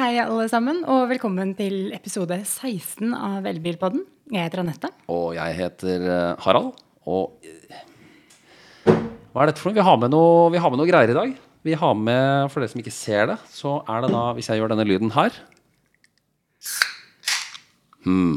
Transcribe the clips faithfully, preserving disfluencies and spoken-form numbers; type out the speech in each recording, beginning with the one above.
hei alle sammen, og velkommen til episode seksten av Elbilpodden. Jeg heter Anette. Og jeg heter eh, Harald. Og eh, hva er dette for noe? Vi har med noe, vi har med noe greier i dag. Vi har med, for dere som ikke ser det, så er det da, hvis jeg gjør denne lyden her. Hmm.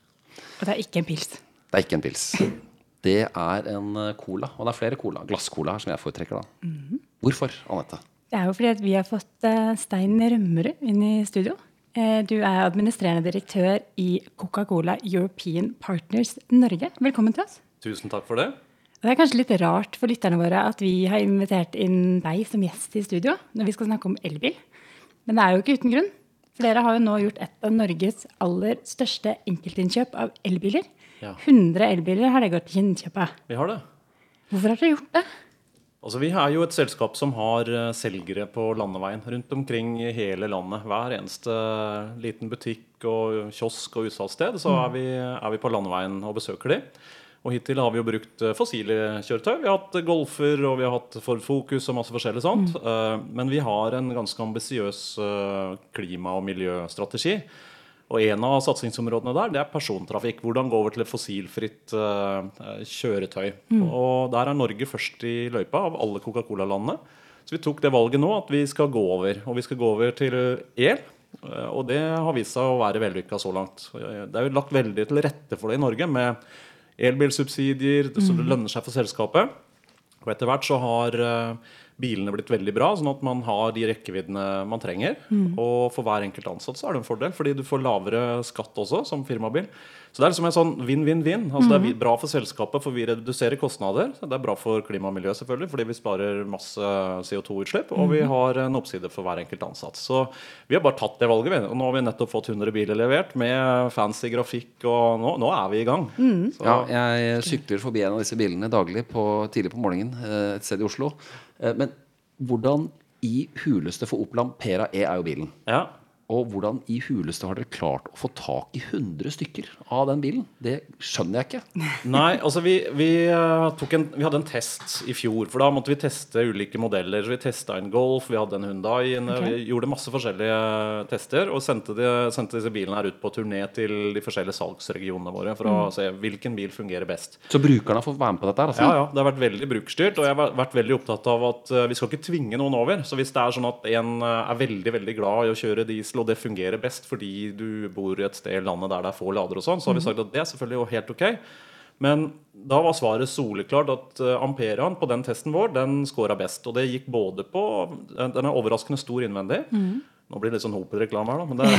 Og det er ikke en pils. Det er ikke en pils. Det er en eh, cola, og det er flere cola. Glasscola her som jeg foretrekker da. Mhm. Hvorfor, Anette? Det er jo fordi at vi har fått uh, Stein Rømmerud inn i studio. Uh, du er administrerende direktør i Coca-Cola European Partners Norge. Velkommen til oss. Tusen takk for det. Og det er kanskje litt rart for lytterne våre at vi har invitert inn deg som gjest i studio når vi skal snakke om elbil. Men det er jo ikke uten grunn. For dere har jo nå gjort et av Norges aller største enkeltinnkjøp av elbiler. Ja. hundre elbiler har det gått til innkjøp av. Vi har det. Hvorfor har dere gjort det? Altså, vi er jo et selskap som har eh, selgere på landeveien rundt omkring i hele landet. Hver eneste liten butikk og kiosk og utsalgssted, så er vi, er vi på landeveien og besøker de. Og hittil har vi jo brukt eh, fossile kjøretøy. Vi har hatt Golfer, og vi har hatt Ford Focus og masse forskjellig sånt. Eh, men vi har en ganske ambisiøs eh, klima- og miljøstrategi. Og en av satsingsområdene der, det er persontrafikk. Hvordan gå over til et fossilfritt uh, kjøretøy. Mm. Og der er Norge først i løypa av alle Coca-Cola-landene. Så vi tok det valget nå at vi skal gå over. Og vi skal gå over til el. Uh, og det har vist seg å være vellykket så langt. Det er jo lagt veldig til rette for det i Norge med elbilsubsidier, mm. så det lønner seg for selskapet. Og etter hvert så har uh, bilene blitt veldig bra, sånn at man har de rekkeviddene man trenger. Mm. Og for hver enkelt ansatt så er det en fordel, fordi du får lavere skatt også som firmabil. Så det er liksom en sånn vinn-vinn-vinn. Altså, mm. Det er bra for selskapet, for vi reduserer kostnader. Det er bra for klima og miljø selvfølgelig, fordi vi sparer masse C O to utslipp, og vi har en oppside for hver enkelt ansatt. Så vi har bare tatt det valget, og nå har vi nettopp fått hundre biler levert med fancy grafikk, og nå, nå er vi i gang. Mm. Ja, jeg sykler forbi en av disse bilene daglig på, tidlig på morgenen, et sted i Oslo. Men hvordan i huleste for Opel Ampera E er jo bilen. Ja. Og hvordan i huleste har dere klart å få tak i hundre stykker av den bilen? Det skjønner jeg ikke. Nei, altså vi, vi, uh, tok en, vi hadde en test i fjor, for da måtte vi teste ulike modeller. Så vi testet en Golf, vi hadde en Hyundai, en, okay. Vi gjorde masse forskjellige tester, og sendte, de, sendte disse bilene her ut på turné til de forskjellige salgsregionene våre, for mm. å se hvilken bil fungerer best. Så brukerne får være med på dette her, altså? Ja, ja, det har vært veldig brukerstyrt, og jeg har vært veldig opptatt av at uh, vi skal ikke tvinge noen over. Så hvis det er sånn at en uh, er veldig, veldig glad i å kjøre diesel, og det fungerer best fordi du bor i et sted i landet der det er få lader og sånn, så har vi sagt at det er selvfølgelig jo helt ok. Men da var svaret soleklart at Amperaen på den testen vår, den scoret best. Og det gikk både på, den er overraskende stor innvendig. Mm. Nå blir det litt sånn Opel-reklame her da, men det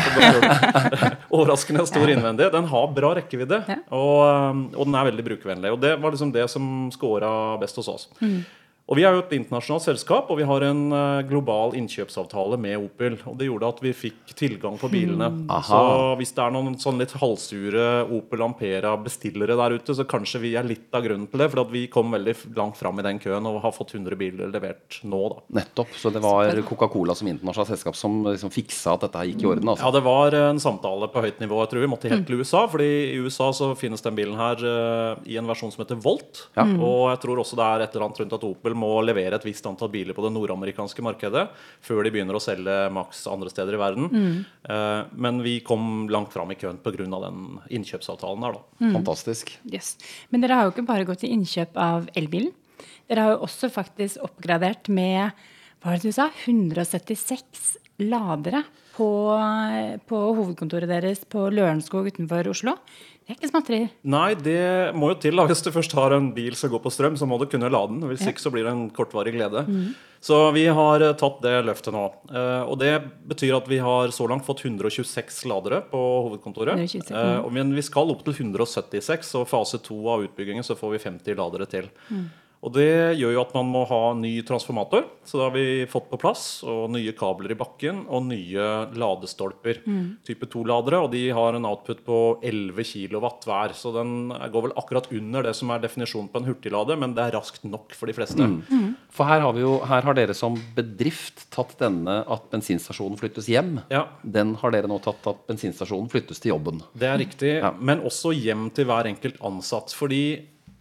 er overraskende stor innvendig. Den har bra rekkevidde, ja. og, og den er veldig brukervennlig. Og det var liksom det som scoret best hos oss. Mm. Og vi er jo et internasjonalt selskap, og vi har en uh, global innkjøpsavtale med Opel. Og det gjorde at vi fikk tilgang på bilene. Mm. Så hvis det er noen sånn litt halvsure Opel Ampera bestillere der ute, så kanskje vi er litt av grunnen til det, for at vi kom veldig langt fram i den køen og har fått hundre biler levert nå da. Nettopp, så det var Coca-Cola som internasjonalt selskap som liksom fiksa at dette gikk i orden, altså. Ja, det var en samtale på høyt nivå. Jeg tror vi måtte helt til U S A, fordi i U S A så finnes den bilen her uh, i en versjon som heter Volt. Ja. Og jeg tror også det er et eller annet rundt at Opel må levere et visst antall biler på det nordamerikanske markedet før de begynner å selge maks andre steder i verden. Mm. Uh, men vi kom langt fram i køen på grunn av den innkjøpsavtalen der da. Mm. Fantastisk. Yes. Men dere har jo ikke bare gått til innkjøp av elbilen. Dere har jo også faktisk oppgradert med, hva var det du sa, hundre syttiseks ladere på, på hovedkontoret deres på Lørenskog utenfor Oslo. Det er ikke småtterier. Nei, det må jo til da. Hvis du først har en bil som går på strøm, så må du kunne lade den. Hvis ja. ikke så blir det en kortvarig glede. Mm. Så vi har tatt det løftet nå. Uh, og det betyr at vi har så langt fått hundre tjueseks ladere på hovedkontoret. hundre tjueseks, mm. uh, men vi skal opp til hundre syttiseks, og fase to av utbyggingen så får vi femti ladere til. Mm. Og det gjør jo at man må ha ny transformator, så da har vi fått på plass, og nye kabler i bakken, og nye ladestolper, mm. type to-ladere, og de har en output på elleve kilowatt hver, så den går vel akkurat under det som er definisjonen på en hurtiglade, men det er raskt nok for de fleste. Mm. Mm. For her har, vi jo, her har dere som bedrift tatt denne at bensinstasjonen flyttes hjem. Ja. Den har dere nå tatt at bensinstasjonen flyttes til jobben. Det er riktig, ja. Men også hjem til hver enkelt ansatt, fordi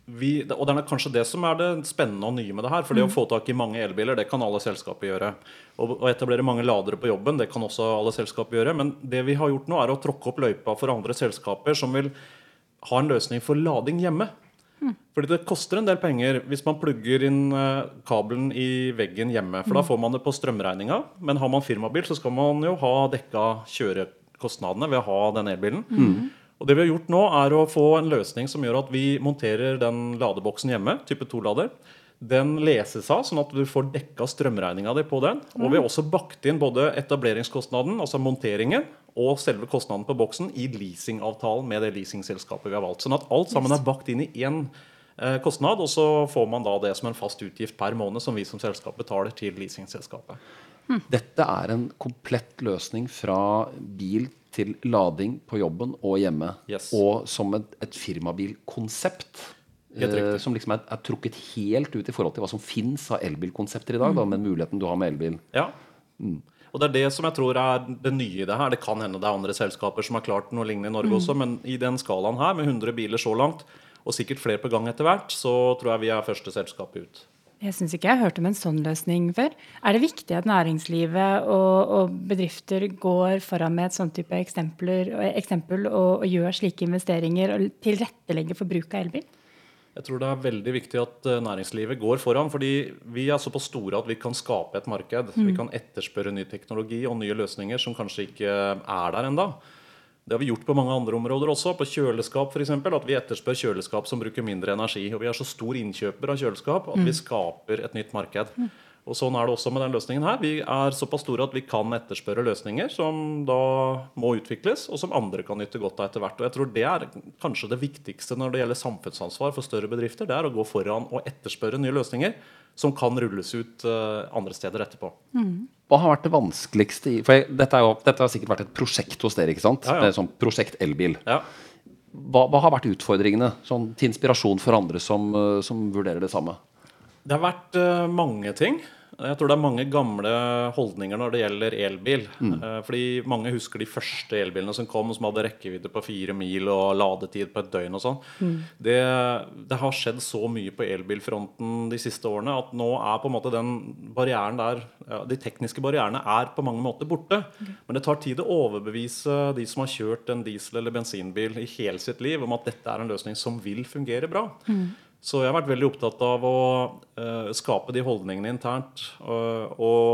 vi, og det er kanskje det som er det spennende og nye med det her. For det å få tak i mange elbiler, det kan alle selskaper gjøre. Og å etablere mange ladere på jobben, det kan også alle selskaper gjøre. Men det vi har gjort nå er å tråkke opp løypa for andre selskaper som vil ha en løsning for lading hjemme. Fordi det koster en del penger hvis man plugger inn kabelen i veggen hjemme. For da får man det på strømregninga. Men har man firmabil, så skal man jo ha dekka kjørekostnadene ved å ha den elbilen. Mm. Og det vi har gjort nå er å få en løsning som gjør at vi monterer den ladeboksen hjemme, type to-lader. Den leses av, sånn at du får dekka strømregninga di på den. Og vi har også bakt inn både etableringskostnaden, altså monteringen, og selve kostnaden på boksen i leasingavtalen med det leasingselskapet vi har valgt. Sånn at alt sammen er bakt inn i én eh, kostnad, og så får man da det som en fast utgift per måned som vi som selskap betaler til leasingselskapet. Hmm. Dette er en komplett løsning fra bil til lading på jobben og hjemme, yes. og som et, et firmabilkonsept eh, som liksom er, er trukket helt ut i forhold til hva som finnes av elbilkonsepter i dag, mm. da, med muligheten du har med elbil. Ja, mm. og det er det som jeg tror er det nye i det her. Det kan hende det er andre selskaper som har klart noe lignende i Norge mm. også, men i den skalaen her, med hundre biler så langt, og sikkert flere på gang etter hvert, så tror jeg vi er første selskap ut. Jeg synes ikke jeg har hørt om en sånn løsning før. Er det viktig at næringslivet og, og bedrifter går foran med et sånn type eksempler, eksempel og, og gjør slike investeringer og tilrettelegger for bruk av elbil? Jeg tror det er veldig viktig at næringslivet går foran, fordi vi er såpass store at vi kan skape et marked. Mm. Vi kan etterspørre ny teknologi og nye løsninger som kanskje ikke er der enda. Det har vi gjort på mange andre områder også, på kjøleskap for eksempel, at vi etterspør kjøleskap som bruker mindre energi, og vi er så stor innkjøper av kjøleskap at vi skaper et nytt marked. Og sånn er det også med den løsningen her. Vi er såpass store at vi kan etterspørre løsninger som da må utvikles, og som andre kan nytte godt av etter hvert. Og jeg tror det er kanskje det viktigste når det gjelder samfunnsansvar for større bedrifter, det er å gå foran og etterspørre nye løsninger som kan rulles ut uh, andre steder etterpå. Mm. Hva har vært det vanskeligste i, for jeg, dette, er jo, dette har sikkert vært et prosjekt hos dere, ikke sant? Ja, ja. Det er sånn prosjekt elbil. Ja. Hva, hva har vært utfordringene sånn, til inspirasjon for andre som, uh, som vurderer det samme? Det har vært uh, mange ting. Jeg tror det er mange gamle holdninger når det gjelder elbil. Mm. Uh, fordi mange husker de første elbilene som kom, som hadde rekkevidde på fire mil og ladetid på et døgn og sånn. Mm. Det, det har skjedd så mye på elbilfronten de siste årene at nå er på en måte den barrieren der, ja, de tekniske barrierene er på mange måter borte. Mm. Men det tar tid å overbevise de som har kjørt en diesel- eller bensinbil i hele sitt liv om at dette er en løsning som vil fungere bra. Mm. Så jeg har vært veldig opptatt av å uh, skape de holdningene internt uh,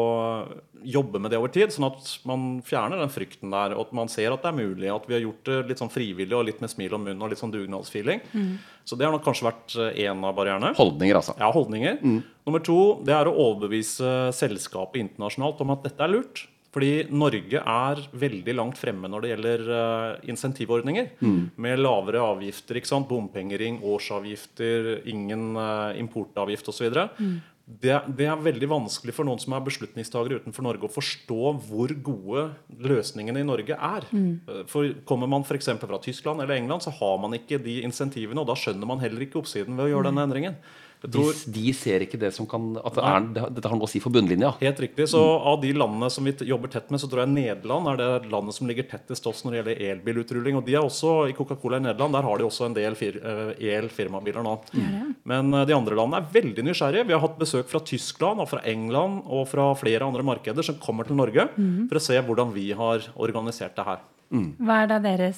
og jobbe med det over tid, sånn at man fjerner den frykten der, og at man ser at det er mulig, at vi har gjort det litt sånn frivillig og litt med smil om munnen og litt sånn dugnadsfeeling. Mm. Så det har nok kanskje vært en av barrierene. Holdninger, altså. Ja, holdninger. Mm. Nummer to, det er å overbevise selskapet internasjonalt om at dette er lurt. Fordi Norge er veldig langt fremme når det gjelder uh, insentivordninger. Mm. Med lavere avgifter, ikke sant? Bompengering, årsavgifter, ingen uh, importavgift osv. Mm. Det, det er veldig vanskelig for noen som er beslutningstagere utenfor Norge å forstå hvor gode løsningene i Norge er. Mm. For kommer man for eksempel fra Tyskland eller England, så har man ikke de insentivene, og da skjønner man heller ikke oppsiden ved å gjøre denne endringen. Tror, de, de ser ikke det som kan at det er, det, dette har noe å si for bunnlinja. Helt riktig, så mm. av de landene som vi jobber tett med, så tror jeg Nederland er det landet som ligger tettest oss når det gjelder elbilutrulling, og de er også i Coca-Cola i Nederland, der har de også en del fir, uh, el-firmabiler nå. Mm. Men uh, de andre landene er veldig nysgjerrige. Vi har hatt besøk fra Tyskland og fra England og fra flere andre markeder som kommer til Norge mm. for å se hvordan vi har organisert det her. Mm. Hva er da deres,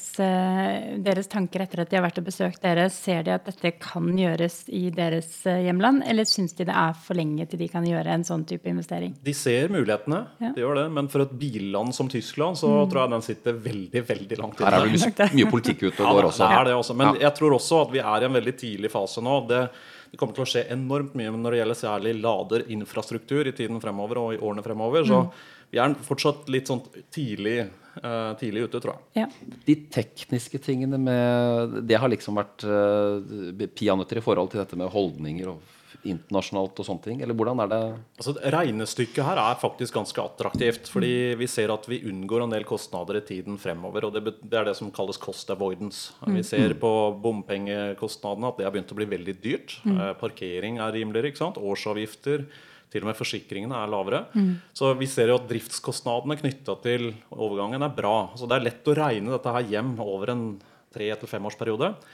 deres tanker etter at de har vært og besøkt dere? Ser de at dette kan gjøres i deres hjemland, eller synes de det er for lenge til de kan gjøre en sånn type investering? De ser mulighetene, ja. De gjør det, men for et billand som Tyskland så mm. tror jeg den sitter veldig, veldig langt inn. Her er det mye politikk ute og går også. Ja, det er det også, men ja. Jeg tror også at vi er i en veldig tidlig fase nå. Det, det kommer til å skje enormt mye når det gjelder særlig laderinfrastruktur i tiden fremover og i årene fremover, så mm. vi er fortsatt litt sånn tidlig Uh, tidlig ute, tror jeg. Ja. De tekniske tingene med det har liksom vært uh, peanøtter i forhold til dette med holdninger og internasjonalt og sånne ting, eller hvordan er det? Altså, regnestykket her er faktisk ganske attraktivt, fordi vi ser at vi unngår en del kostnader i tiden fremover, og det, det er det som kalles cost avoidance. Mm. Vi ser på bompengekostnadene at det har begynt å bli veldig dyrt. Mm. Uh, parkering er rimeligere, ikke sant? Årsavgifter, til og med forsikringene er lavere. Mm. Så vi ser jo at driftskostnadene knyttet til overgangen er bra. Så det er lett å regne dette her hjem over en tre til fem års periode.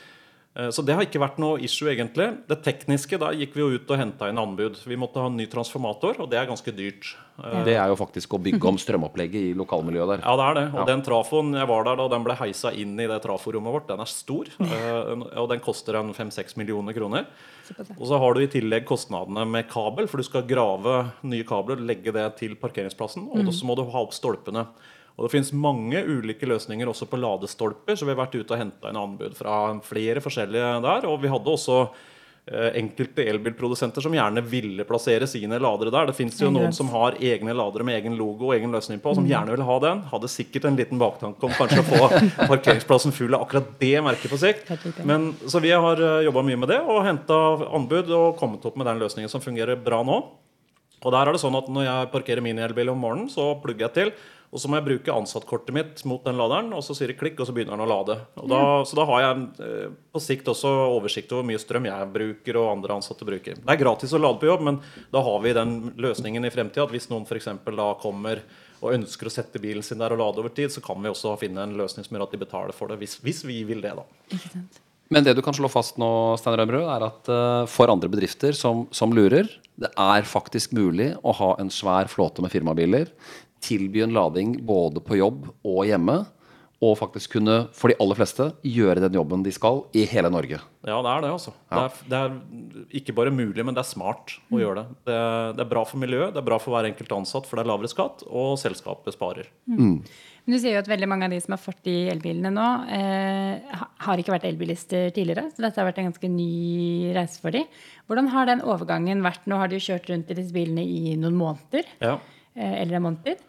Så det har ikke vært noe issue egentlig. Det tekniske, da gikk vi jo ut og hentet inn anbud. Vi måtte ha en ny transformator, og det er ganske dyrt. Det er jo faktisk å bygge om strømopplegget i lokalmiljøet der. Ja, det er det. Og Ja. den trafoen, jeg var der da den ble heisa inn i det traforommet vårt, den er stor. Og den koster en fem-seks millioner kroner. Og så har du i tillegg kostnadene med kabel, for du skal grave nye kabler, legge det til parkeringsplassen, og så må du ha opp stolpene. Og det finnes mange ulike løsninger også på ladestolper, så vi har vært ute og hentet en anbud fra flere forskjellige der, og vi hadde også eh, enkelte elbilprodusenter som gjerne ville plassere sine ladere der. Det finnes jo noen som har egne ladere med egen logo og egen løsning på, som gjerne vil ha den. Hadde sikkert en liten baktanke om kanskje å få parkeringsplassen full av akkurat det merket på sikt. Men, så vi har uh, jobbet mye med det, og hentet anbud og kommet opp med den løsningen som fungerer bra nå. Og der er det sånn at når jeg parkerer min elbil om morgenen, så plugger jeg til, og så må jeg bruke ansattkortet mitt mot den laderen, og så sier det klikk, og så begynner den å lade. Og da, så da har jeg eh, på sikt også oversikt over hvor mye strøm jeg bruker og andre ansatte bruker. Det er gratis å lade på jobb, men da har vi den løsningen i fremtiden at hvis noen for eksempel da kommer og ønsker å sette bilen sin der og lade over tid, så kan vi også finne en løsning som gjør at de betaler for det, hvis, hvis vi vil det da. Ikke sant? Men det du kan slå fast nå, Stein Rømrød, er at uh, for andre bedrifter som, som lurer, det er faktisk mulig å ha en svær flåte med firmabiler, tilby en lading både på jobb og hjemme, og faktisk kunne, for de aller fleste, gjøre den jobben de skal i hele Norge. Ja, det er det altså. Ja. Det, er, det er ikke bare mulig, men det er smart å gjøre det. det. Det er bra for miljøet, det er bra for hver enkelt ansatt, for det er lavere skatt, og selskapet sparer. Mm. Men du sier jo at veldig mange av de som har fått de elbilene nå, eh, har ikke vært elbilister tidligere, så dette har vært en ganske ny reise for de. Hvordan har den overgangen vært? Nå har de jo kjørt rundt i disse bilene i noen måneder, Ja. eh, eller en måned.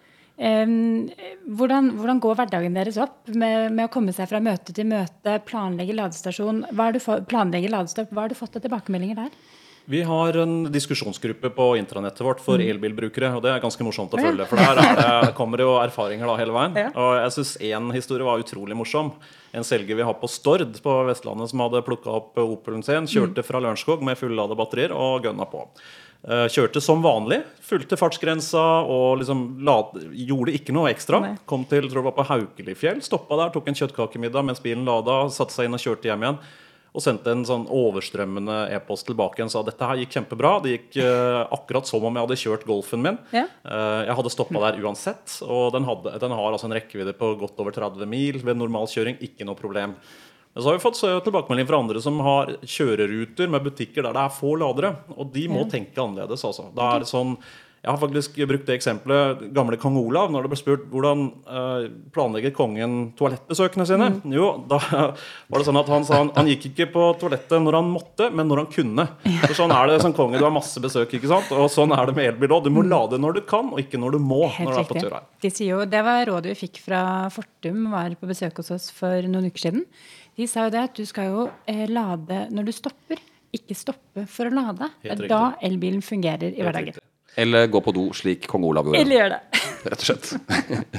Um, hvordan, hvordan går hverdagen deres opp med, med å komme seg fra møte til møte, planlegge ladestasjon? Hva har du få, planlegge ladestopp? Hva har du fått av tilbakemeldinger der? Vi har en diskusjonsgruppe på intranettet vårt for elbilbrukere, og det er ganske morsomt å følge, for der er det, det kommer jo erfaringer da hele veien. Ja. Og jeg synes en historie var utrolig morsom. En selger vi har på Stord på Vestlandet som hadde plukket opp Opelen sin, kjørte fra Lørenskog med fullade batterier og gønna på. Kjørte som vanlig, fulgte fartsgrensa og liksom lad, gjorde ikke noe ekstra. Nei. Kom til, tror jeg var på Haukelifjell, stoppet der, tok en kjøttkakemiddag mens bilen lada, satte seg inn og kjørte hjem igjen. Og sendte en sånn overstrømmende e-post tilbake igjen og sa dette her gikk kjempebra. Det gikk uh, akkurat som om jeg hadde kjørt Golfen min. Ja. Uh, jeg hadde stoppet der uansett, og den, hadde, den har altså en rekkevidde på godt over tretti mil ved normalkjøring, ikke noe problem. Men så har vi fått tilbakemelding fra andre som har kjøreruter med butikker der det er få ladere, og de må Ja. tenke annerledes altså. Da er det sånn, jeg har faktisk brukt det eksempelet, gamle kong Olav, når det ble spurt hvordan uh, planlegger kongen toalettbesøkene sine. Mm. Jo, da var det sånn at han sa han, han gikk ikke på toalettet når han måtte, men når han kunne. For sånn er det som konge, du har masse besøk, ikke sant? Og sånn er det med elbil også. Du må lade når du kan, og ikke når du må. Helt når du er på riktig. tur her. De sier jo, det var rådet vi fikk fra Fortum, var på besøk hos oss for noen uker siden. De sa jo det at du skal jo eh, lade når du stopper, ikke stoppe for å lade. Det Helt er da elbilen fungerer i Helt hverdagen. riktig. Eller gå på do slik kong Olav gjorde. Eller gjør det. Rett og slett.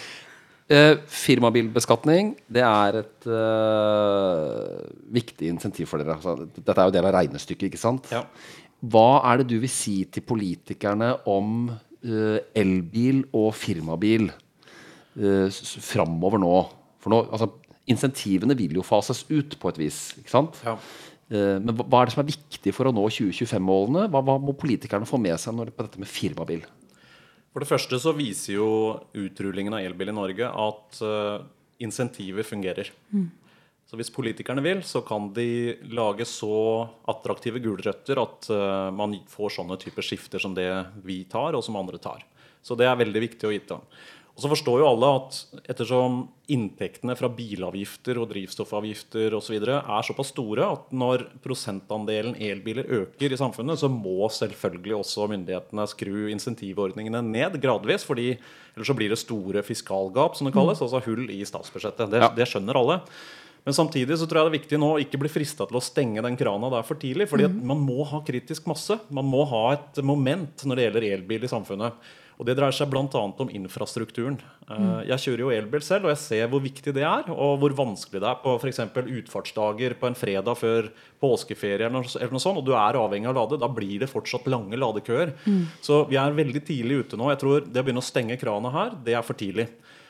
eh, firmabilbeskatning, det er et eh, viktig insentiv for dere. Altså, dette er jo del av regnestykket, ikke sant? Ja. Hva er det du vil si til politikerne om eh, elbil og firmabil eh, s- framover nå? For nå, altså, insentivene vil jo fases ut på et vis, ikke sant? Ja. Eh, Men hva hva er det som er viktig for å nå tjue tjuefem-målene? Hva, hva må politikerne få med seg når, på dette med firmabil? For det første så viser jo utrullingen av elbil i Norge at uh, insentiver fungerer. Så hvis politikerne vil, så kan de lage så attraktive gulrøtter at uh, man får sånne typer skifter som det vi tar, og som andre tar. Så det er veldig viktig å gi dem. Og så forstår jo alle at ettersom inntektene fra bilavgifter og drivstoffavgifter og så videre er såpass store at når prosentandelen elbiler øker i samfunnet, så må selvfølgelig også myndighetene skru insentivordningene ned gradvis, fordi ellers så blir det store fiskalgap, som det kalles, altså hull i statsbudsjettet. Det, Ja. det skjønner alle. Men samtidig så tror jeg det er viktig nå å ikke bli fristet til å stenge den krana der for tidlig, fordi at man må ha kritisk masse. Man må ha et moment når det gjelder elbil i samfunnet. Og det dreier seg blant annet om infrastrukturen. Uh, Jeg kjører jo elbil selv, og jeg ser hvor viktig det er, og hvor vanskelig det er på for eksempel utfartsdager på en fredag før påskeferie eller noe, eller noe sånt, og du er avhengig av å lade, da blir det fortsatt lange ladekøer. Så vi er veldig tidlig ute nå. Jeg tror det å begynne å stenge krana her, det er for tidlig.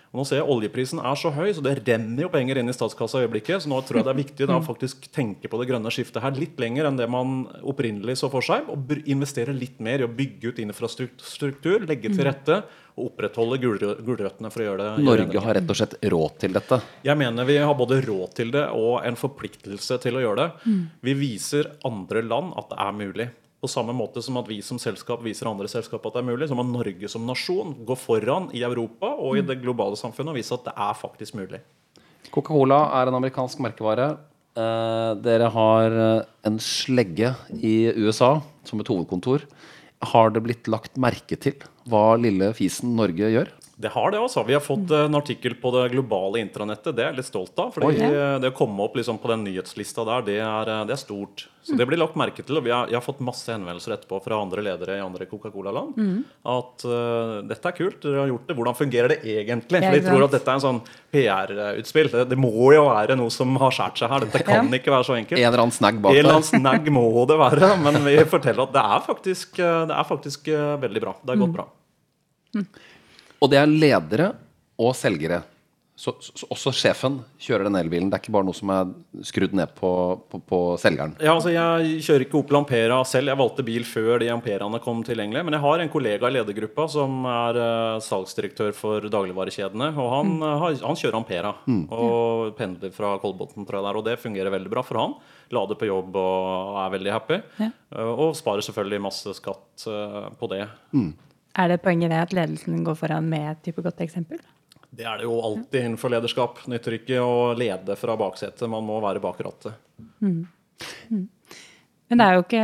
Og nå ser jeg Oljeprisen er så høy, så det renner jo penger inn i statskassa i øyeblikket. Så nå tror jeg det er viktig da, å faktisk tenke på det grønne skiftet her litt lenger enn det man opprinnelig så for seg, og investere litt mer i å bygge ut infrastruktur, legge til rette og opprettholde gulrøttene for å gjøre det. Norge har rett og slett råd til dette. Jeg mener vi har både råd til det og en forpliktelse til å gjøre det. Vi viser andre land at det er mulig. På samme måte som at vi som selskap viser andre selskap at det er mulig, så må Norge som nasjon gå foran i Europa og i det globale samfunnet og vise at det er faktisk mulig. Coca-Cola er en amerikansk merkevare. Eh, dere har en slegge i U S A som et hovedkontor. Har det blitt lagt merke til hva lille fisen Norge gjør? Det har det også. Vi har fått en artikkel på det globale intranettet. Det er jeg litt stolt av. Fordi Oi. Det å komme opp liksom på den nyhetslista der, det er, det er stort. Så det blir lagt merke til. Og vi har, jeg har fått masse henvendelser etterpå fra andre ledere i andre Coca-Cola-land. Mm. At uh, dette er kult, dere har gjort det. Hvordan fungerer det egentlig? For de tror at dette er en sånn P R-utspill. Det, det må jo være noe som har skjært seg her. Dette kan ja. ikke være så enkelt. En eller annen snagg bak der. En eller annen snagg må det være. Men vi forteller at det er faktisk, det er faktisk veldig bra. Det har gått bra. Mm. Og det er ledere og selgere. Så, så også sjefen kjører den elbilen. Det er ikke bare noe som er skrudd ned på, på, på selgeren. Ja, altså jeg kjører ikke Opel Ampera selv. Jeg valgte bil før de Amperaene kom tilgjengelig. Men jeg har en kollega i ledergruppa som er uh, salgsdirektør for dagligvarekjedene. Og han, mm. uh, han kjører Ampera. Mm. Og pendler fra Kolbotn, tror jeg der. Og det fungerer veldig bra for han. Lader på jobb og er veldig happy. Ja. Uh, og sparer selvfølgelig masse skatt uh, på det. Mm. Er det poenget det at ledelsen går foran med et type godt eksempel? Det er det jo alltid innenfor lederskap. Nytter ikke å lede fra baksetet. Man må være bak rattet. Mm. Mm. Men det er jo ikke...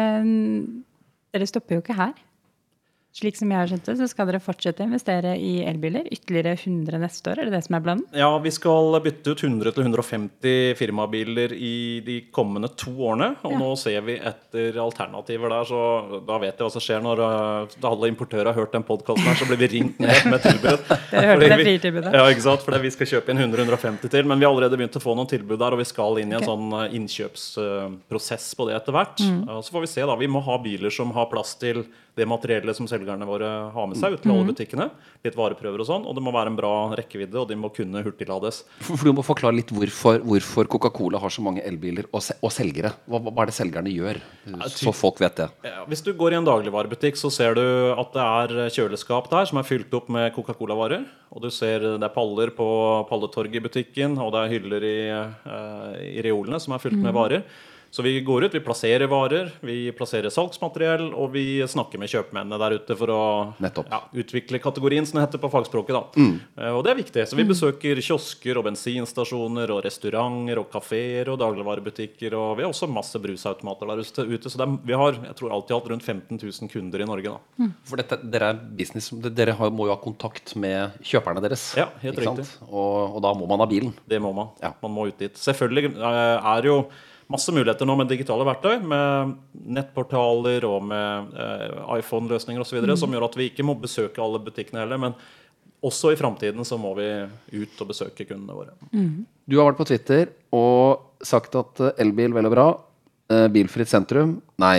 Dere stopper jo ikke her. Slik som jeg har skjønt det, så skal dere fortsette å investere i elbiler. Ytterligere hundre neste år, er det det som er planen? Ja, vi skal bytte ut hundre til hundre og femti firmabiler i de kommende to årene. Og ja. nå ser vi etter alternativer der, så da vet jeg hva som skjer når da alle importører har hørt den podcasten her, så blir vi ringt ned med tilbud. Dere hørte det frirtilbudet. Ja, ikke sant? Fordi vi skal kjøpe inn hundre til hundre og femti til, men vi har allerede begynt å få noen tilbud der, og vi skal inn i en okay. sånn innkjøpsprosess på det etter hvert. Mm. Så får vi se da, vi må ha biler som har plass til det materiellet som selgerne våre har med seg ut til alle butikkene. Litt vareprøver og sånn, og det må være en bra rekkevidde, og de må kunne hurtiglades. For du må forklare litt hvorfor, hvorfor Coca-Cola har så mange elbiler og, se, og selgere. Hva, hva er det selgerne gjør, så folk vet det? Ja, hvis du går i en dagligvarebutikk, så ser du at det er kjøleskap der som er fylt opp med Coca-Cola-varer. Og du ser det er paller på palletorget i butikken, og det er hyller i, uh, i reolene som er fylt med varer. Så vi går ut, vi plasserer varer, vi plasserer salgsmateriell, og vi snakker med kjøpmennene der ute for å ja, utvikle kategorien, som det heter på fagspråket. Da. Mm. Og det er viktig. Så vi besøker kiosker og bensinstasjoner og restauranter og kaféer og dagligvarebutikker, og vi har også masse brusautomater der ute. Så det er, vi har, jeg tror alltid hatt rundt femten tusen kunder i Norge. Da. Mm. For dette, dere er business, dere har, må jo ha kontakt med kjøperne deres. Ja, helt riktig. Og, og da må man ha bilen. Det må man. Ja. Man må ut dit. Selvfølgelig er jo masse muligheter nå med digitale verktøy, med nettportaler og med eh, iPhone-løsninger og så videre, mm. som gjør at vi ikke må besøke alle butikkene heller, men også i fremtiden så må vi ut og besøke kundene våre. Mm. Du har vært på Twitter og sagt at elbil vel og bra, eh, bilfritt sentrum, nei.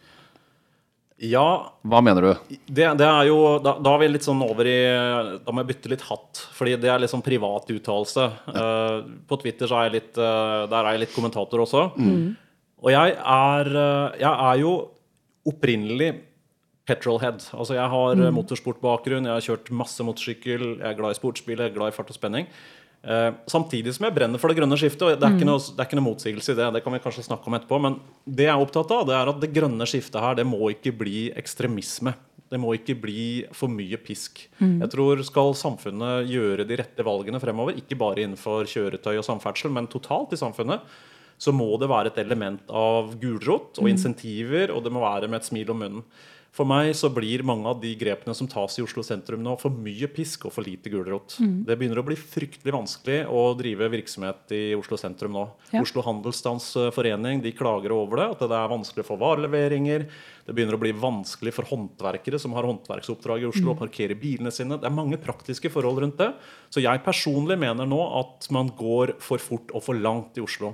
Ja. Hva mener du? Det, det er jo, da, da er vi litt sånn over i, da må jeg bytte litt hatt, fordi det er litt sånn privat uttalelse. Ja. Uh, på Twitter så er jeg litt, uh, der er jeg litt kommentator også. Mm. Og jeg er, uh, jeg er jo opprinnelig petrolhead. Altså jeg har mm. motorsportbakgrunn, jeg har kjørt masse motorsykkel, jeg er glad i sportsbil, jeg er glad i fart og spenning. Uh, samtidig som jeg brenner for det grønne skiftet, og det er, mm. ikke noe, det er ikke noe motsigelse i det, det kan vi kanskje snakke om etterpå, men det jeg er opptatt av, det er at det grønne skiftet her, det må ikke bli ekstremisme. Det må ikke bli for mye pisk. Mm. Jeg tror skal samfunnet gjøre de rette valgene fremover, ikke bare innenfor kjøretøy og samferdsel, men totalt i samfunnet, så må det være et element av gulrot og insentiver, og det må være med et smil om munnen. For meg så blir mange av de grepene som tas i Oslo sentrum nå for mye pisk og for lite gulrot. Mm. Det begynner å bli fryktelig vanskelig å drive virksomhet i Oslo sentrum nå. Ja. Oslo Handelsstandsforening, de klager over det, at det er vanskelig for vareleveringer. Det begynner å bli vanskelig for håndverkere som har håndverksoppdrag i Oslo mm. å parkere bilene sine. Det er mange praktiske forhold rundt det. Så jeg personlig mener nå at man går for fort og for langt i Oslo.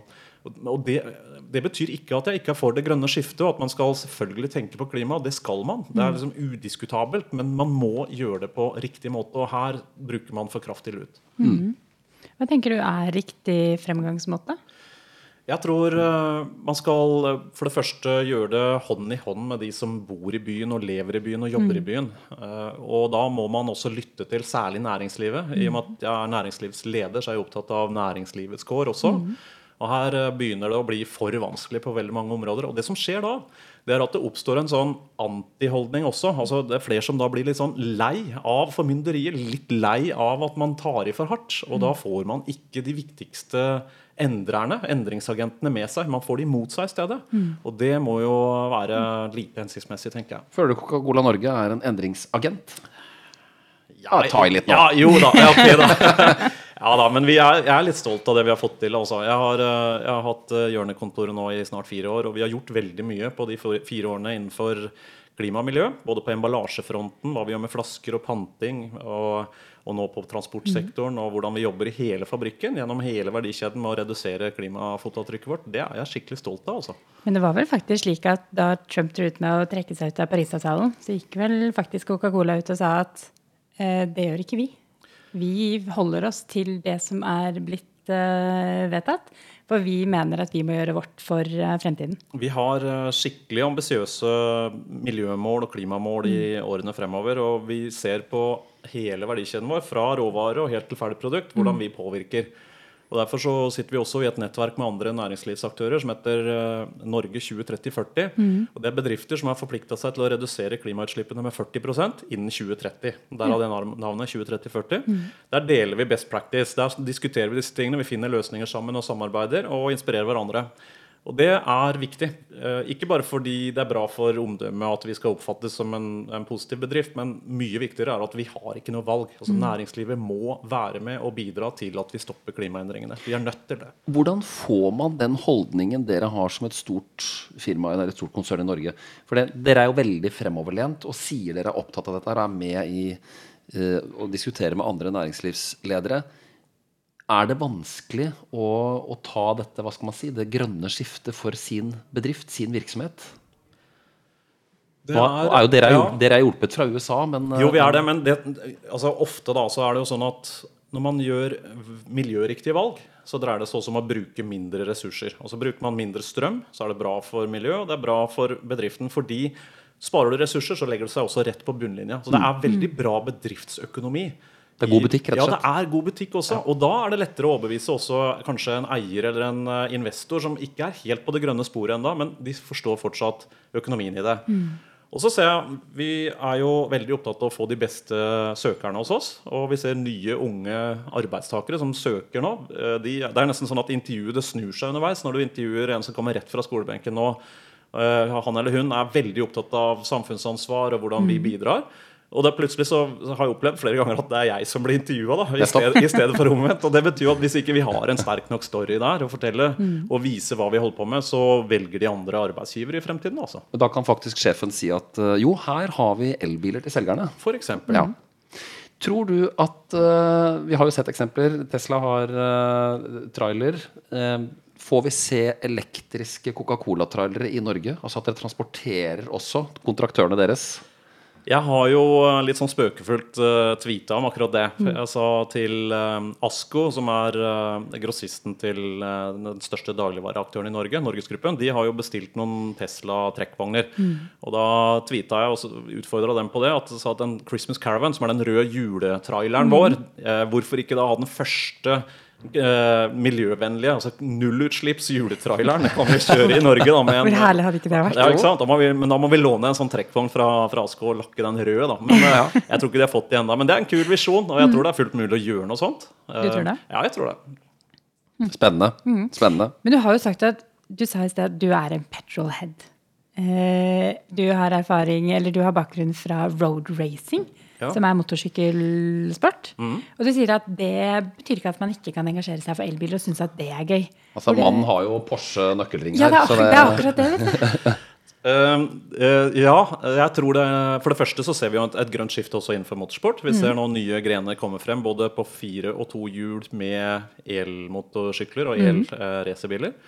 Og det, det betyr ikke at jeg ikke er for det grønne skiftet, og at man skal selvfølgelig tenke på klima. Det skal man. Det er liksom udiskutabelt, men man må gjøre det på riktig måte, og her bruker man for kraftig lut. Mm. Hva tenker du er riktig fremgangsmåte? Jeg tror man skal for det første gjøre det hånd i hånd med de som bor i byen og lever i byen og jobber mm. i byen. Og da må man også lytte til særlig næringslivet. I og med at jeg er næringslivsleder, så er jeg opptatt av næringslivets kår også. Mm. Og her begynner det å bli for vanskelig på veldig mange områder. Og det som skjer da, det er at det oppstår en sånn antiholdning også. Altså det er flere som da blir litt sånn lei av formynderiet, litt lei av at man tar i for hardt. Og da får man ikke de viktigste endrerne, endringsagentene med seg. Man får de mot seg i stedet. Mm. Og det må jo være lite hensiktsmessig, tenker jeg. Føler du Coca-Cola Norge er en endringsagent? Ja, ta i litt nå. Ja, jo da, ja, ok da. Ja da, men vi er, jeg er litt stolt av det vi har fått til. Altså. Jeg, har, jeg har hatt hjørnekontoret nå i snart fire år, og vi har gjort veldig mye på de fire årene innenfor klima og miljø. Både på emballasjefronten, hva vi gjør med flasker og panting, og, og nå på transportsektoren, og hvordan vi jobber i hele fabrikken, gjennom hele verdikjeden med å redusere klimafotavtrykket vårt. Det er jeg skikkelig stolt av. Altså. Men det var vel faktisk slik at da Trump tror ut med å trekke seg ut av Paris-avtalen, så gikk vel faktisk Coca-Cola ut og sa at eh, det gjør ikke vi. Vi holder oss til det som er blitt uh, vedtatt, for vi mener at vi må gjøre vårt for uh, fremtiden. Vi har uh, skikkelig ambisiøse miljømål og klimamål i mm. årene fremover, og vi ser på hele verdikjeden vår, fra råvare og helt til ferdig produkt, hvordan mm. vi påvirker. Og derfor så sitter vi også i et nettverk med andre næringslivsaktører som heter uh, Norge tjue tretti førti. Mm. Og det er bedrifter som har forpliktet seg til å redusere klimautslippene med førti prosent innen tjue tretti. Der har det navnet tjue tretti førti. Mm. Der deler vi best practice. Der diskuterer vi disse tingene. Vi finner løsninger sammen og samarbeider og inspirerer hverandre. Og det er viktig. Eh, ikke bare fordi det er bra for omdømmet at vi skal oppfattes som en, en positiv bedrift, men mye viktigere er at vi har ikke noe valg. Altså, mm. Næringslivet må være med og bidra til at vi stopper klimaendringene. Vi er nødt til det. Hvordan får man den holdningen dere har som et stort firma eller et stort konsern i Norge? For det, dere er jo veldig fremoverlent og sier dere er opptatt av dette og er med i uh, å diskutere med andre næringslivsledere. Er det vanskelig å, å ta dette, hva skal man si, det grønne skiftet for sin bedrift, sin virksomhet? Det er, Nå, er jo dere, ja. dere er hjulpet fra U S A, men... Jo, vi er det, men det, altså, ofte da, så er det jo sånn at når man gjør miljøriktige valg, så dreier det seg også om å bruke mindre ressurser. Og så bruker man mindre strøm, så er det bra for miljø, og det er bra for bedriften, fordi sparer du ressurser, så legger det seg også rett på bunnlinja. Så det er veldig bra bedriftsøkonomi. Det er god butikk, rett og slett. Ja, det er god butikk også. Ja. Og da er det lettere å overbevise også kanskje en eier eller en investor som ikke er helt på det grønne sporet enda, men de forstår fortsatt økonomien i det. Mm. Og så ser jeg, vi er jo veldig opptatt av å få de beste søkerne hos oss, og vi ser nye unge arbeidstakere som søker nå. De, det er nesten sånn at intervjuet det snur seg underveis når du intervjuer en som kommer rett fra skolebenken nå. Han eller hun er veldig opptatt av samfunnsansvar og hvordan mm. vi bidrar. Og da plutselig så har jeg opplevd flere ganger at det er jeg som blir intervjuet da, i, sted, i stedet for omvendt. Og det betyr at hvis ikke vi har en sterk nok story der å fortelle mm. og vise hva vi holder på med, så velger de andre arbeidsgivere i fremtiden. Altså. Da kan faktisk sjefen si at jo, her har vi elbiler til selgerne. For eksempel. Ja. Tror du at, uh, vi har jo sett eksempler, Tesla har uh, trailer. Uh, får vi se elektriske Coca-Cola-trailere i Norge? Altså at dere transporterer også kontraktørene deres? Jeg har jo litt sånn spøkefullt uh, tweetet om akkurat det. Mm. Jeg sa til uh, Asko, som er uh, grossisten til uh, den største dagligvareaktøren i Norge, Norgesgruppen, de har jo bestilt noen Tesla-trekkvogner. Mm. Og da tweetet jeg og utfordret dem på det, at jeg sa at den Christmas Caravan, som er den røde juletraileren mm. vår, uh, hvorfor ikke da ha den første Uh, miljøvennlige, altså nullutslipps juletraileren kan vi kjøre i Norge da, med en, hvor herlig hadde ikke det vært? Ja, ikke sant? Da må vi, men da må vi låne en sånn trekkvogn fra, fra Asko og lakke den røde da. Men uh, ja, jeg tror ikke de har fått det enda, men det er en kul visjon, og jeg mm. tror det er fullt mulig å gjøre noe sånt. uh, Du tror det? Ja, jeg tror det. mm. Spennende. Mm. Spennende. Men du har jo sagt at du sa i sted at du er en petrolhead. uh, Du har erfaring, eller du har bakgrunn fra road racing, ja. Som er motorsykkelsport. Mm. Og du sier at det betyr ikke at man ikke kan engasjere seg for elbil og synes at det er gøy. Altså, mannen har jo Porsche nøkkelring ja, her. Ja, det, det er akkurat det, vet du. Uh, uh, ja, jeg tror det. For det første så ser vi jo et, et grønt skifte også innenfor motorsport. Vi mm. ser noen nye grener komme frem, både på fire og to hjul med elmotorsykler og el-racerbiler. Mm.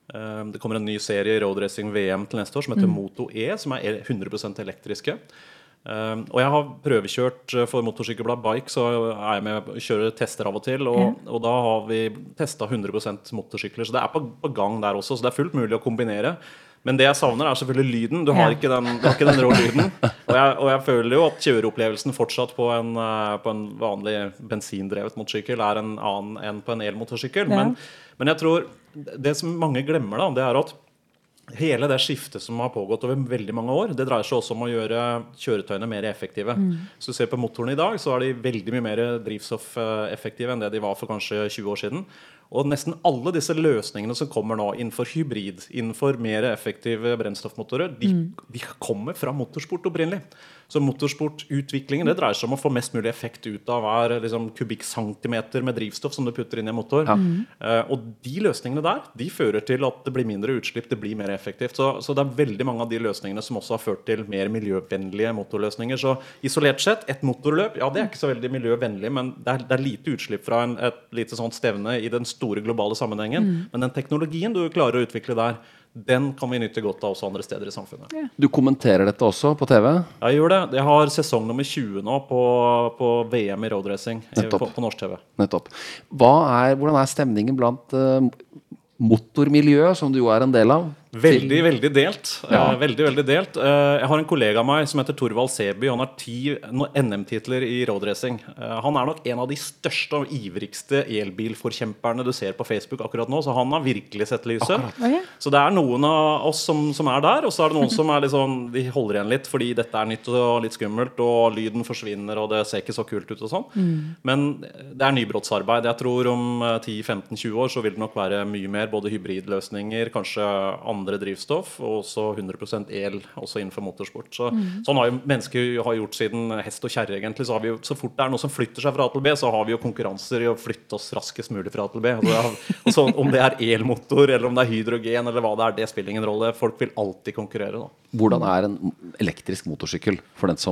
Eh, Det kommer en ny serie i Road Racing V M til neste år som heter Moto E, som er hundre prosent elektriske. Eh, Og jeg har prøvekjørt for Motorsykkelblad Bike, så er jeg med og kjører tester av og til. Og, og da har vi testet hundre prosent motorsykler, så det er på, på gang der også. Så det er fullt mulig å kombinere. Men det jeg savner er selvfølgelig lyden. Du har ikke den, du har ikke den rå lyden. Og jeg, og jeg føler jo at kjøreopplevelsen fortsatt på en, eh, på en vanlig bensindrevet motorsykkel er en annen enn på en elmotorsykkel. Ja. Men, men jeg tror det som mange glemmer, da, det er at hele det skiftet som har pågått over veldig mange år, det dreier seg også om å gjøre kjøretøyene mer effektive. Hvis du ser på motoren i dag, så er de veldig mye mer drivstoffeffektive enn det de var for kanskje tjue år siden. Og nesten alle disse løsningene som kommer nå innenfor hybrid, innenfor mer effektive brennstoffmotorer, de, de kommer fra motorsport opprinnelig. Så motorsportutviklingen, det dreier seg om å få mest mulig effekt ut av hver liksom, kubikkcentimeter med drivstoff som du putter inn i en motor. Ja. Eh, og de løsningene der, de fører til at det blir mindre utslipp, det blir mer effektivt. Så, så det er veldig mange av de løsningene som også har ført til mer miljøvennlige motorløsninger. Så isolert sett, et motorløp, ja, det er ikke så veldig miljøvennlig, men det er, det er lite utslipp fra en, et lite sånt stevne i den store globale sammenhengen. Men den teknologien du klarer å utvikle der, den kan vi nytte godt av også andre steder i samfunnet. Ja. Du kommenterer dette også på T V? Jeg gjør det. Jeg har sesong nummer tjue nå på, på V M i roadracing på, på norsk T V. Nettopp. Hva er, hvordan er stemningen blant uh, motormiljøet, som du jo er en del av? Veldig, veldig delt. Ja. Eh, veldig, veldig delt. Eh, jeg har en kollega av meg som heter Torvald Seby. Han har ti N M-titler i roadracing. Eh, han er nok en av de største og ivrigste elbilforkjemperne du ser på Facebook akkurat nå, så han har virkelig sett lyset. Oh, ja. Så det er noen av oss som, som er der, og så er det noen som er litt sånn, de holder igjen litt fordi dette er nytt og litt skummelt, og lyden forsvinner, og det ser ikke så kult ut og sånn. Mm. Men det er nybrottsarbeid. Jeg tror om ti femten tjue år så vil det nok være mye mer både hybridløsninger, kanskje andre andre drivstoff, og også hundre prosent el også innenfor motorsport. Så, mm. Sånn har jo mennesker har gjort siden hest og kjerre egentlig. Så, har vi jo, så fort det er noe som flytter seg fra A til B, så har vi jo konkurranser i å flytte oss raskest mulig fra A til B. Altså, og så, om det er elmotor, eller om det er hydrogen, eller hva det er, det spiller ingen rolle. Folk vil alltid konkurrere. Da. Hvordan er en elektrisk motorsykkel for den som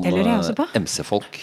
M C-folk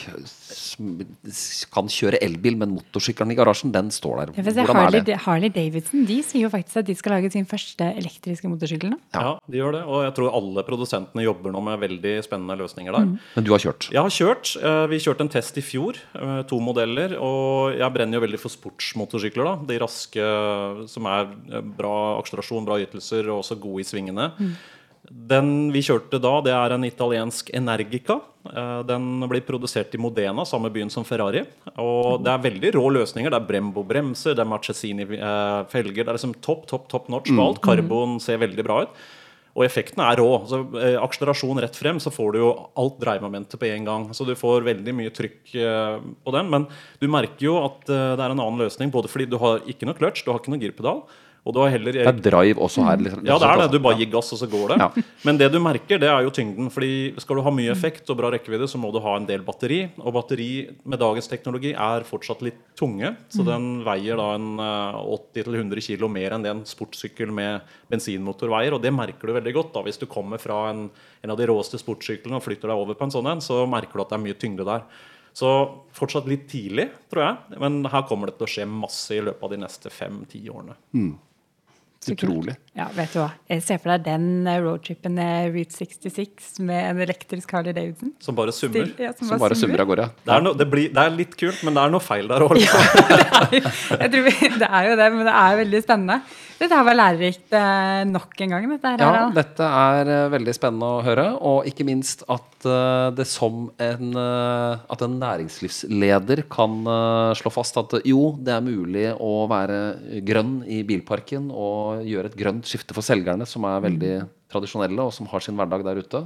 kan kjøre elbil, men motorsykkelen i garasjen, den står der. Hvordan Harley, er det? Harley Davidson, de sier jo faktisk at de skal lage sin første elektriske motorsykkel. Ja. ja, de gjør det, og jeg tror alle produsentene jobber nå med veldig spennende løsninger der. Mm. Men du har kjørt? Jeg har kjørt. Vi kjørte en test i fjor, to modeller, og jeg brenner jo veldig for sportsmotorsykler da. De raske, som er bra akselerasjon, bra ytelser, og også gode i svingene. Mm. Den vi kjørte da, det er en italiensk Energica. Den blir produsert i Modena, samme byen som Ferrari. Og det er veldig rå løsninger. Det er Brembo-bremser, det er Marchesini-felger. Det er liksom topp, topp, topp notch på alt. Karbon ser veldig bra ut. Og effekten er rå. Så, eh, akselerasjon rett frem, så får du jo alt dreiemomentet på en gang. Så du får veldig mye trykk eh, på den. Men du merker jo at eh, det er en annen løsning, både fordi du har ikke noe clutch, du har ikke noe girpedal. Og du har heller, det er drive også her. Liksom. Ja, det er det. Du bare gir gass, og så går det. Ja. Men det du merker, det er jo tyngden. Fordi skal du ha mye effekt og bra rekkevidde, så må du ha en del batteri. Og batteri med dagens teknologi er fortsatt litt tunge. Så den veier da en åtti til hundre kilo mer enn det en sportssykkel med bensinmotor veier. Og det merker du veldig godt da. Hvis du kommer fra en, en av de råeste sportssyklene og flytter deg over på en sånn en, så merker du at det er mye tyngde der. Så fortsatt litt tidlig, tror jeg. Men her kommer det til å skje masse i løpet av de neste fem-ti årene. Mm. Utrolig. Ja, vet du hva? Jeg ser for deg den roadtrippen Route sekstiseks med en elektrisk Harley Davidson. Som bare summer. Stil, ja, som, som bare summer av gårde. Det er, no, det, blir, det er litt kult, men det er noe feil der også. Ja, det, er, jeg tror vi, det er jo det, men det er veldig spennende. Dette har vært lærerikt eh, nok en gang. Dette her, ja, dette er uh, veldig spennende å høre, og ikke minst at uh, det som en, uh, at en næringslivsleder kan uh, slå fast at uh, jo, det er mulig å være grønn i bilparken og gjøre et grønt skifte for selgerne, som er veldig mm. tradisjonelle og som har sin hverdag der ute.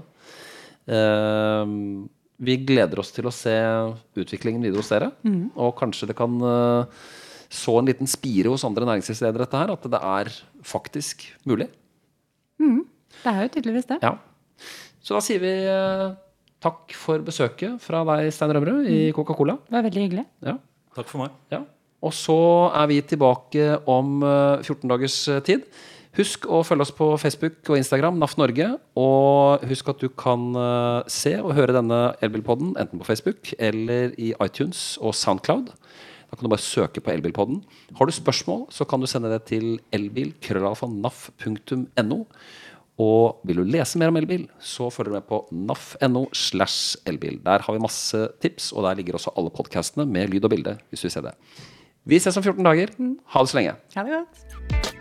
Uh, vi gleder oss til å se utviklingen videre hos dere, mm. og kanskje det kan uh, så en liten spire hos andre næringslivsledere dette her, at det er faktisk mulig. Mm, det er jo tydeligvis det. Ja. Så da sier vi uh, takk for besøket fra deg, Stein Rømrud, i Coca-Cola. Det var veldig hyggelig. Ja. Takk for meg. Ja. Og så er vi tilbake om uh, fjorten dagers tid. Husk å følge oss på Facebook og Instagram, N A F Norge, og husk at du kan uh, se og høre denne Elbilpodden enten på Facebook eller i iTunes og SoundCloud. Da kan du bare søke på Elbilpodden. Har du spørsmål, så kan du sende det til elbil krøllalfa naf punktum no. Og vil du lese mer om elbil, så følger du med på naf.no slash elbil. Der har vi masse tips, og der ligger også alle podcastene med lyd og bilde, hvis du vil se det. Vi ses om fjorten dager. Ha det så lenge. Ha det godt.